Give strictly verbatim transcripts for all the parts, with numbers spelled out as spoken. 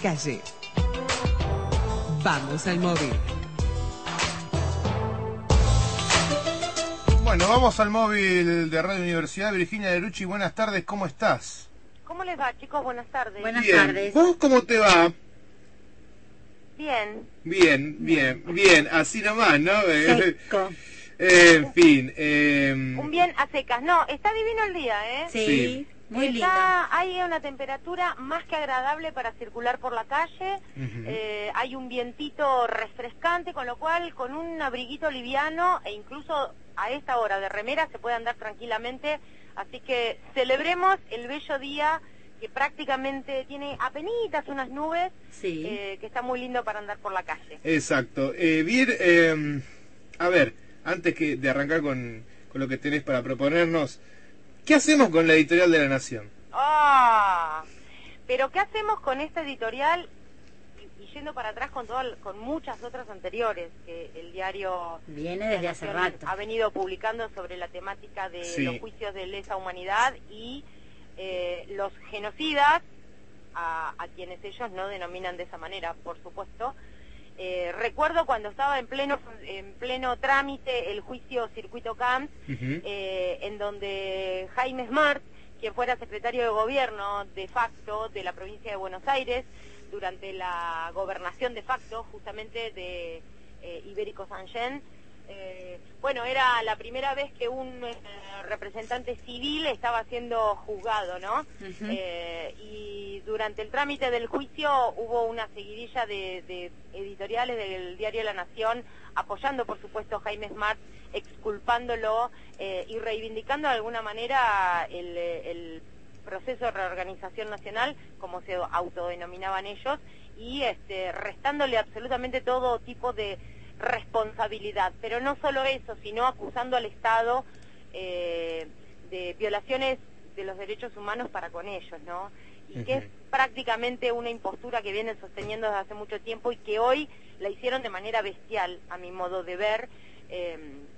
calle. Vamos al móvil. Bueno, vamos al móvil de Radio Universidad. Virginia Derucci, buenas tardes, ¿cómo estás? ¿Cómo les va, chicos? Buenas tardes. Buenas Bien. tardes. ¿Vos cómo te va? Bien. Bien, bien, bien, así nomás, ¿no? Seco. Eh, en fin. Eh, Un bien a secas. No, está divino el día, ¿eh? Sí, Sí. muy lindo. Está, hay una temperatura más que agradable para circular por la calle. Ujú. Eh, hay un vientito refrescante, con lo cual con un abriguito liviano e incluso a esta hora de remera se puede andar tranquilamente. Así que celebremos el bello día que prácticamente tiene apenitas unas nubes, Sí. eh, que está muy lindo para andar por la calle. Exacto. Eh, Vir, eh, a ver, antes que de arrancar con, con lo que tenés para proponernos, ¿qué hacemos con la editorial de La Nación? ¡Ah! Pero ¿qué hacemos con esta editorial? Y, y yendo para atrás con, todo, con muchas otras anteriores que el diario Viene La desde hace Nación rato. ha venido publicando sobre la temática de Sí. los juicios de lesa humanidad y eh, los genocidas, a, a quienes ellos no denominan de esa manera, por supuesto. Eh, recuerdo cuando estaba en pleno en pleno trámite el juicio Circuito Camps, Ujú. eh, en donde Jaime Smart, quien fuera secretario de gobierno de facto de la provincia de Buenos Aires, durante la gobernación de facto justamente de eh, Ibérico Sangen, eh, bueno, era la primera vez que un eh, representante civil estaba siendo juzgado, ¿no? Ujú. Eh, y durante el trámite del juicio hubo una seguidilla de, de editoriales del diario La Nación apoyando, por supuesto, a Jaime Smart, exculpándolo eh, y reivindicando de alguna manera el, el proceso de reorganización nacional, como se autodenominaban ellos, y este, restándole absolutamente todo tipo de responsabilidad. Pero no solo eso, sino acusando al Estado eh, de violaciones de los derechos humanos para con ellos, ¿no? Y que es prácticamente una impostura que vienen sosteniendo desde hace mucho tiempo y que hoy la hicieron de manera bestial, a mi modo de ver, eh,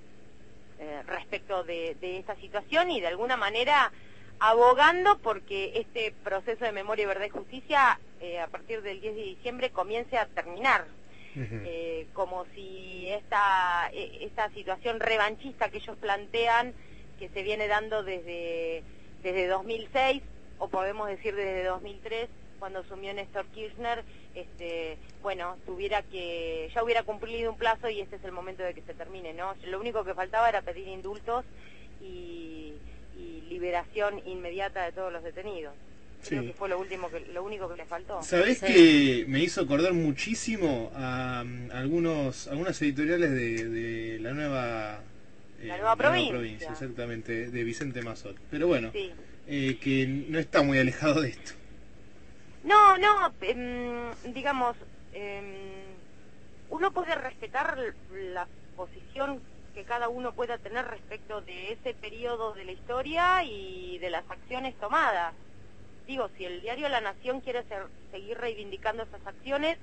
eh, respecto de, de esta situación y de alguna manera abogando porque este proceso de memoria, verdad y justicia eh, a partir del diez de diciembre comience a terminar. Ujú. Eh, como si esta, eh, esta situación revanchista que ellos plantean, que se viene dando desde, desde dos mil seis, o podemos decir desde dos mil tres, cuando asumió Néstor Kirchner, este, bueno, tuviera que, ya hubiera cumplido un plazo y este es el momento de que se termine, ¿no? Lo único que faltaba era pedir indultos y, y liberación inmediata de todos los detenidos. Creo Sí. que fue lo último que, lo único que le faltó. ¿Sabés Sí. que me hizo acordar muchísimo a um, algunos algunas editoriales de, de la nueva eh, La Nueva Provincia. exactamente, de Vicente Mazot? Pero bueno, Sí. eh, que no está muy alejado de esto. No, no, em, digamos, em, uno puede respetar la posición que cada uno pueda tener respecto de ese periodo de la historia y de las acciones tomadas. Digo, si el diario La Nación quiere ser, seguir reivindicando esas acciones,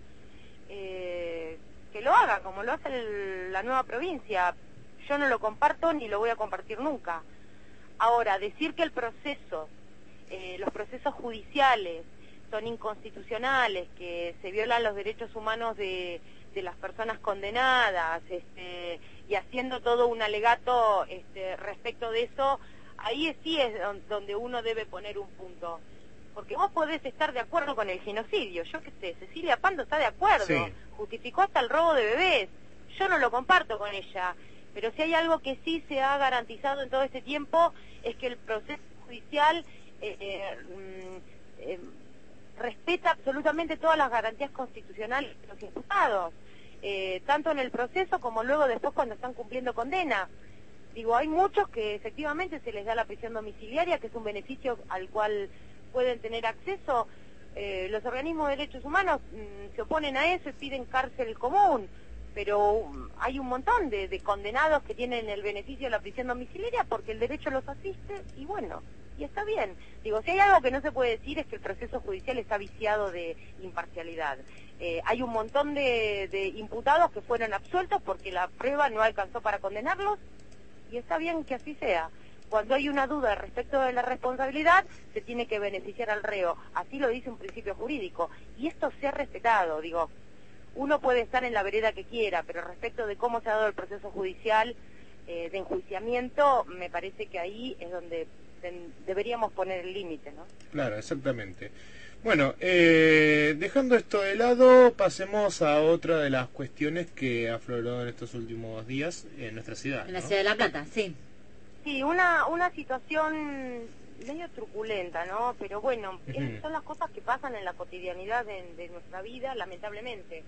eh, que lo haga, como lo hace el- la Nueva Provincia. Yo no lo comparto ni lo voy a compartir nunca. Ahora, decir que el proceso, eh, los procesos judiciales son inconstitucionales, que se violan los derechos humanos de, de las personas condenadas, este, y haciendo todo un alegato este, respecto de eso, ahí sí es don- donde uno debe poner un punto. Porque vos podés estar de acuerdo con el genocidio, yo qué sé, Cecilia Pando está de acuerdo, Sí. justificó hasta el robo de bebés, yo no lo comparto con ella, pero si hay algo que sí se ha garantizado en todo este tiempo es que el proceso judicial eh, eh, mm, eh, respeta absolutamente todas las garantías constitucionales de los imputados, eh, tanto en el proceso como luego después cuando están cumpliendo condena. Digo, hay muchos que efectivamente se les da la prisión domiciliaria, que es un beneficio al cual pueden tener acceso. Eh, los organismos de derechos humanos mm, se oponen a eso y piden cárcel común, pero um, hay un montón de, de condenados que tienen el beneficio de la prisión domiciliaria porque el derecho los asiste y bueno, y está bien. Digo, si hay algo que no se puede decir es que el proceso judicial está viciado de imparcialidad. Eh, hay un montón de, de imputados que fueron absueltos porque la prueba no alcanzó para condenarlos y está bien que así sea. cuando hay una duda respecto de la responsabilidad, se tiene que beneficiar al reo. Así lo dice un principio jurídico. Y esto se ha respetado, digo. Uno puede estar en la vereda que quiera, pero respecto de cómo se ha dado el proceso judicial eh, de enjuiciamiento, me parece que ahí es donde ten, deberíamos poner el límite, ¿no? Claro, exactamente. Bueno, eh, dejando esto de lado, pasemos a otra de las cuestiones que afloró en estos últimos días en nuestra ciudad, En la ¿no? ciudad de La Plata, sí. Sí, una, una situación medio truculenta, ¿no? Pero bueno, Ujú. es, son las cosas que pasan en la cotidianidad de, de nuestra vida, lamentablemente.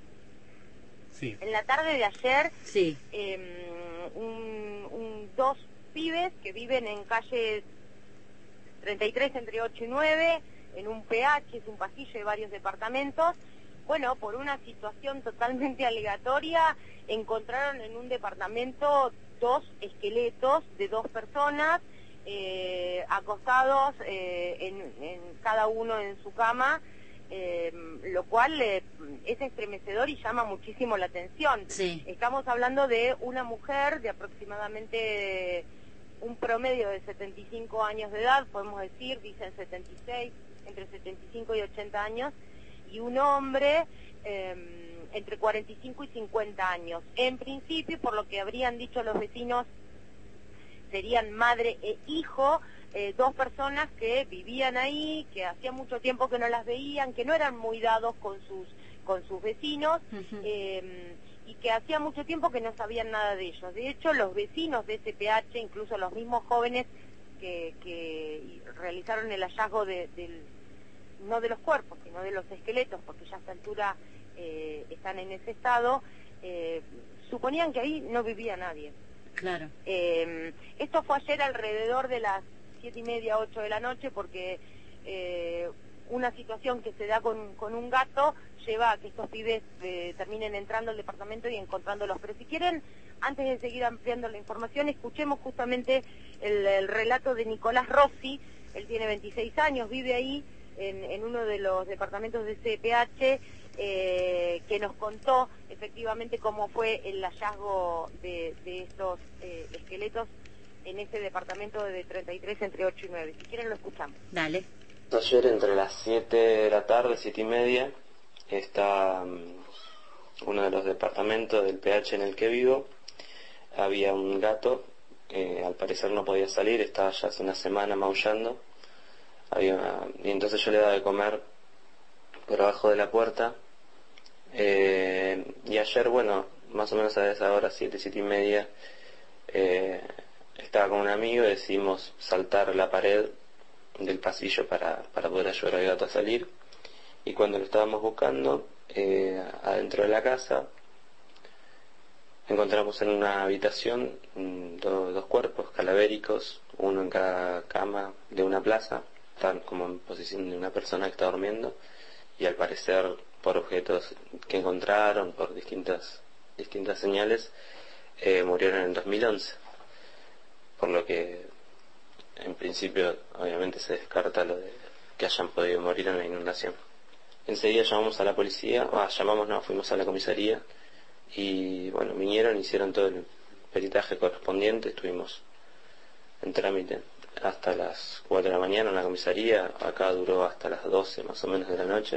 Sí. En la tarde de ayer, Sí. eh, un, un, dos pibes que viven en calle treinta y tres entre ocho y nueve, en un P H, es un pasillo de varios departamentos, bueno, por una situación totalmente aleatoria, encontraron en un departamento dos esqueletos de dos personas eh, acostados eh, en, en cada uno en su cama, eh, lo cual eh, es estremecedor y llama muchísimo la atención. Sí. Estamos hablando de una mujer de aproximadamente un promedio de setenta y cinco años de edad, podemos decir, dicen setenta y seis, entre setenta y cinco y ochenta años, y un hombre eh, entre cuarenta y cinco y cincuenta años. En principio, por lo que habrían dicho los vecinos, serían madre e hijo, eh, dos personas que vivían ahí, que hacía mucho tiempo que no las veían, que no eran muy dados con sus, con sus vecinos, Uh-huh. eh, y que hacía mucho tiempo que no sabían nada de ellos. De hecho, los vecinos de ese P H, incluso los mismos jóvenes que, que realizaron el hallazgo de, del, no de los cuerpos, sino de los esqueletos, porque ya a esta altura eh, están en ese estado, eh, suponían que ahí no vivía nadie. Claro. Eh, esto fue ayer alrededor de las siete y media, ocho de la noche, porque eh, una situación que se da con, con un gato lleva a que estos pibes eh, terminen entrando al departamento y encontrándolos. Pero si quieren, antes de seguir ampliando la información, escuchemos justamente el, el relato de Nicolás Rossi. Él tiene veintiséis años, vive ahí en, en uno de los departamentos de C P H, eh, que nos contó efectivamente cómo fue el hallazgo de, de estos eh, esqueletos en ese departamento de treinta y tres entre ocho y nueve. Si quieren lo escuchamos. Dale. Ayer entre las siete de la tarde, siete y media, está um, uno de los departamentos del P H en el que vivo. Había un gato que al parecer no podía salir, estaba ya hace una semana maullando. Había, y entonces yo le daba de comer por abajo de la puerta. Eh, y ayer, bueno, más o menos a esa hora, siete, siete y media, eh, estaba con un amigo y decidimos saltar la pared del pasillo para, para poder ayudar al gato a salir. Y cuando lo estábamos buscando, eh, adentro de la casa, encontramos en una habitación mm, do, dos cuerpos calavéricos, uno en cada cama de una plaza, están como en posición de una persona que está durmiendo, y al parecer por objetos que encontraron, por distintas, distintas señales, eh, murieron en dos mil once. Por lo que en principio obviamente se descarta lo de que hayan podido morir en la inundación. Enseguida llamamos a la policía, ah, llamamos no, fuimos a la comisaría y bueno, vinieron, hicieron todo el peritaje correspondiente, estuvimos en trámite hasta las cuatro de la mañana en la comisaría, acá duró hasta las doce más o menos de la noche.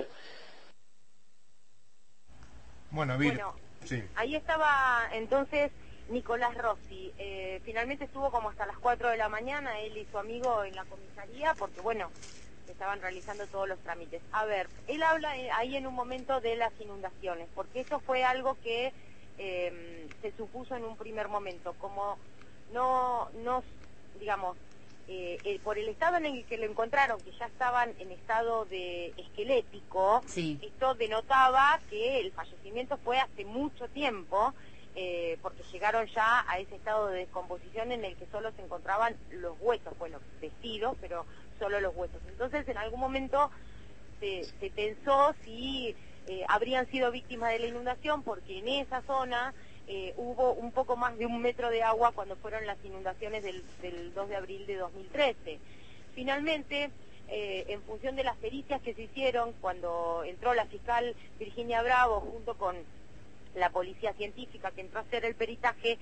Bueno, Vir, Bueno, sí. ahí estaba entonces Nicolás Rossi. Eh, finalmente estuvo como hasta las cuatro de la mañana, él y su amigo en la comisaría, porque bueno, estaban realizando todos los trámites. A ver, él habla eh, ahí en un momento de las inundaciones, porque esto fue algo que eh, se supuso en un primer momento, como no, no digamos, eh, eh, por el estado en el que lo encontraron, que ya estaban en estado de esquelético, Sí. esto denotaba que el fallecimiento fue hace mucho tiempo, eh, porque llegaron ya a ese estado de descomposición en el que solo se encontraban los huesos, bueno, vestidos, pero solo los huesos. Entonces, en algún momento se, se pensó si eh, habrían sido víctimas de la inundación, porque en esa zona eh, hubo un poco más de un metro de agua cuando fueron las inundaciones del, del dos de abril de dos mil trece. Finalmente, eh, en función de las pericias que se hicieron, cuando entró la fiscal Virginia Bravo junto con la policía científica que entró a hacer el peritaje,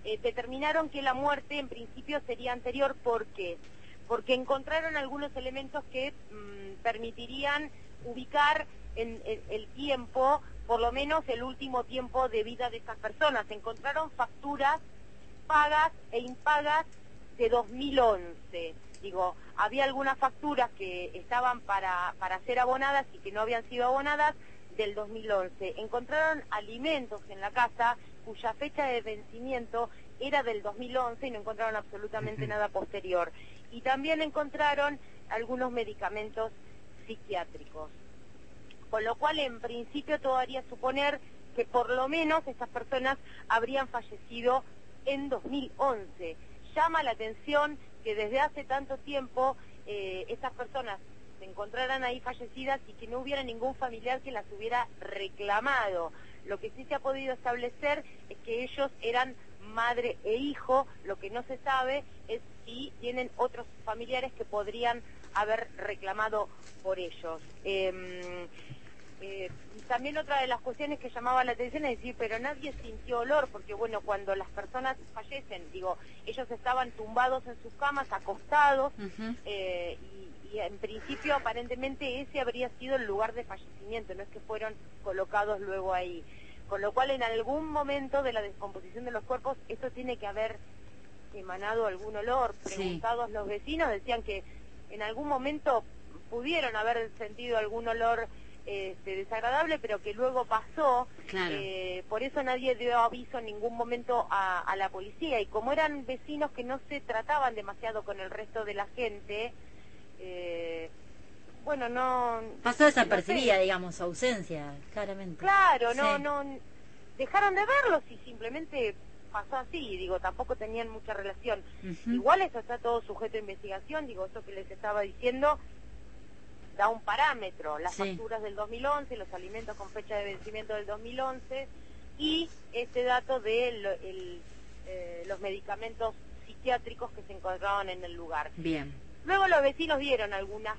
eh, determinaron que la muerte en principio sería anterior. ¿Por qué? Porque encontraron algunos elementos que mmm, permitirían ubicar en, en el tiempo, por lo menos el último tiempo de vida de estas personas. Encontraron facturas pagas e impagas de dos mil once. Digo, había algunas facturas que estaban para, para ser abonadas y que no habían sido abonadas del dos mil once. Encontraron alimentos en la casa cuya fecha de vencimiento era del dos mil once y no encontraron absolutamente nada posterior. Y también encontraron algunos medicamentos psiquiátricos. Con lo cual, en principio, todo haría suponer que por lo menos estas personas habrían fallecido en dos mil once. Llama la atención que desde hace tanto tiempo eh, estas personas se encontraran ahí fallecidas y que no hubiera ningún familiar que las hubiera reclamado. Lo que sí se ha podido establecer es que ellos eran madre e hijo. Lo que no se sabe es si tienen otros familiares que podrían haber reclamado por ellos. Eh, eh, también otra de las cuestiones que llamaba la atención es decir, pero nadie sintió olor, porque bueno, cuando las personas fallecen, digo, ellos estaban tumbados en sus camas, acostados, uh-huh. eh, y, y en principio aparentemente ese habría sido el lugar de fallecimiento, no es que fueron colocados luego ahí. Con lo cual en algún momento de la descomposición de los cuerpos, esto tiene que haber emanado algún olor. Preguntados sí. Los vecinos decían que en algún momento pudieron haber sentido algún olor este, desagradable, pero que luego pasó. Claro. Eh, por eso nadie dio aviso en ningún momento a, a la policía. Y como eran vecinos que no se trataban demasiado con el resto de la gente, eh, bueno, no... Pasó desapercibida, no sé. digamos, su ausencia, claramente. Claro, no, sí. no... Dejaron de verlos y simplemente pasó así, digo, tampoco tenían mucha relación. Uh-huh. Igual eso está todo sujeto a investigación, digo, esto que les estaba diciendo da un parámetro, las sí. facturas del dos mil once, los alimentos con fecha de vencimiento del dos mil once y este dato de el, el, eh, los medicamentos psiquiátricos que se encontraban en el lugar. Bien. Luego los vecinos dieron algunas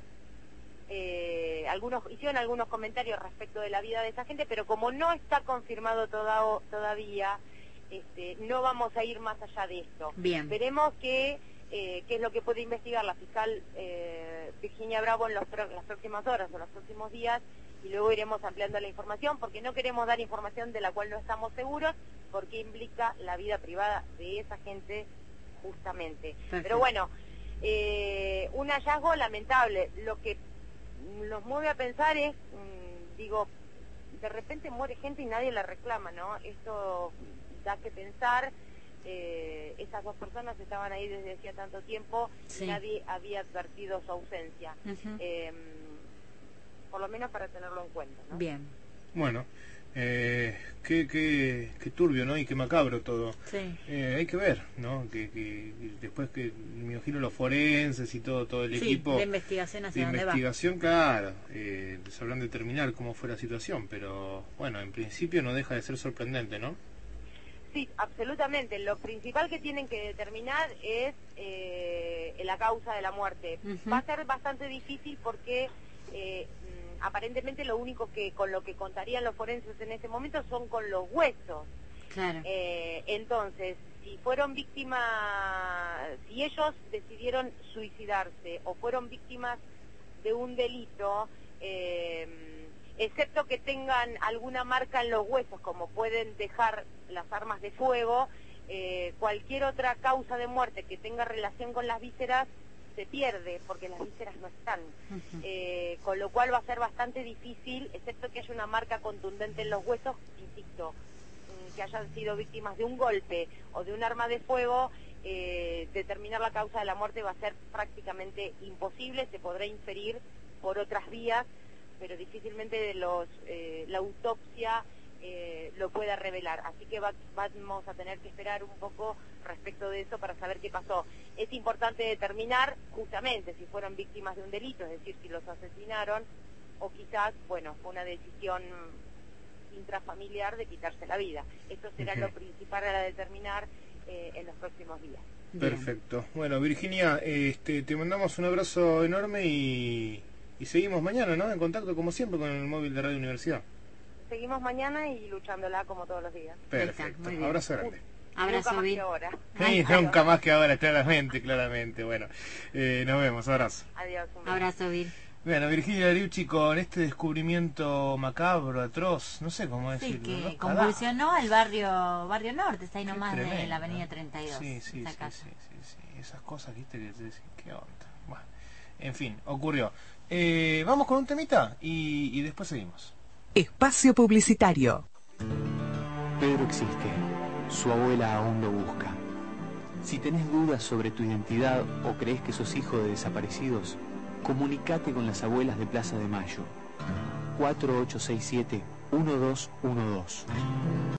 Eh, algunos hicieron algunos comentarios respecto de la vida de esa gente, pero como no está confirmado toda, todavía, este, no vamos a ir más allá de esto. Bien. Veremos qué eh, qué es lo que puede investigar la fiscal eh, Virginia Bravo en los pro, las próximas horas o los próximos días, y luego iremos ampliando la información, porque no queremos dar información de la cual no estamos seguros, porque implica la vida privada de esa gente justamente. Perfecto. Pero bueno, eh, un hallazgo lamentable. Lo que nos mueve a pensar es, mmm, digo, de repente muere gente y nadie la reclama, ¿no? Esto da que pensar, eh, esas dos personas estaban ahí desde hacía tanto tiempo, sí. y nadie había advertido su ausencia. Uh-huh. eh, por lo menos para tenerlo en cuenta, ¿no? Bien. Bueno, eh, qué, qué, qué turbio, ¿no? Y qué macabro todo. Sí. Eh, hay que ver, ¿no? Que, que después que me imagino los forenses y todo todo el sí, equipo de investigación hacia de dónde investigación, va. Claro, eh, sabrán determinar cómo fue la situación, pero bueno, en principio no deja de ser sorprendente, ¿no? Sí, absolutamente. Lo principal que tienen que determinar es eh, la causa de la muerte. Uh-huh. Va a ser bastante difícil porque eh, aparentemente lo único que con lo que contarían los forenses en ese momento son con los huesos. Claro. Eh, entonces, si fueron víctimas, si ellos decidieron suicidarse o fueron víctimas de un delito, eh, excepto que tengan alguna marca en los huesos, como pueden dejar las armas de fuego, eh, cualquier otra causa de muerte que tenga relación con las vísceras se pierde, porque las vísceras no están. Uh-huh. Eh, con lo cual va a ser bastante difícil, excepto que haya una marca contundente en los huesos, insisto, que hayan sido víctimas de un golpe o de un arma de fuego, eh, determinar la causa de la muerte va a ser prácticamente imposible. Se podrá inferir por otras vías, pero difícilmente los, eh, la autopsia eh, lo pueda revelar. Así que va, vamos a tener que esperar un poco respecto de eso para saber qué pasó. Es importante determinar justamente si fueron víctimas de un delito, es decir, si los asesinaron, o quizás, bueno, fue una decisión intrafamiliar de quitarse la vida. Esto será uh-huh. lo principal a determinar eh, en los próximos días. Perfecto. Bueno, Virginia, este, te mandamos un abrazo enorme y, y seguimos mañana, ¿no? En contacto, como siempre, con el móvil de Radio Universidad. Seguimos mañana y luchándola como todos los días. Perfecto. Abrazo grande. Abrazo, nunca más Vir. que ahora. Sí, nunca más que ahora, claramente, claramente. Bueno, eh, nos vemos, abrazo. Adiós. Un beso. Abrazo, Vir. Bueno, Virginia Ariucci con este descubrimiento macabro, atroz, no sé cómo Sí, decirlo. que ¿no? convulsionó el barrio barrio norte, está ahí Qué nomás de tremendo, la avenida ¿no? treinta y dos. Sí, sí, esa sí, casa. sí, sí, sí, esas cosas, viste, que te decís, qué onda. Bueno, en fin, ocurrió. Eh, vamos con un temita y, y después seguimos. Espacio publicitario. Pedro existe. Su abuela aún lo busca. Si tenés dudas sobre tu identidad o crees que sos hijo de desaparecidos, comunicate con las abuelas de Plaza de Mayo. cuatro ocho seis siete uno dos uno dos.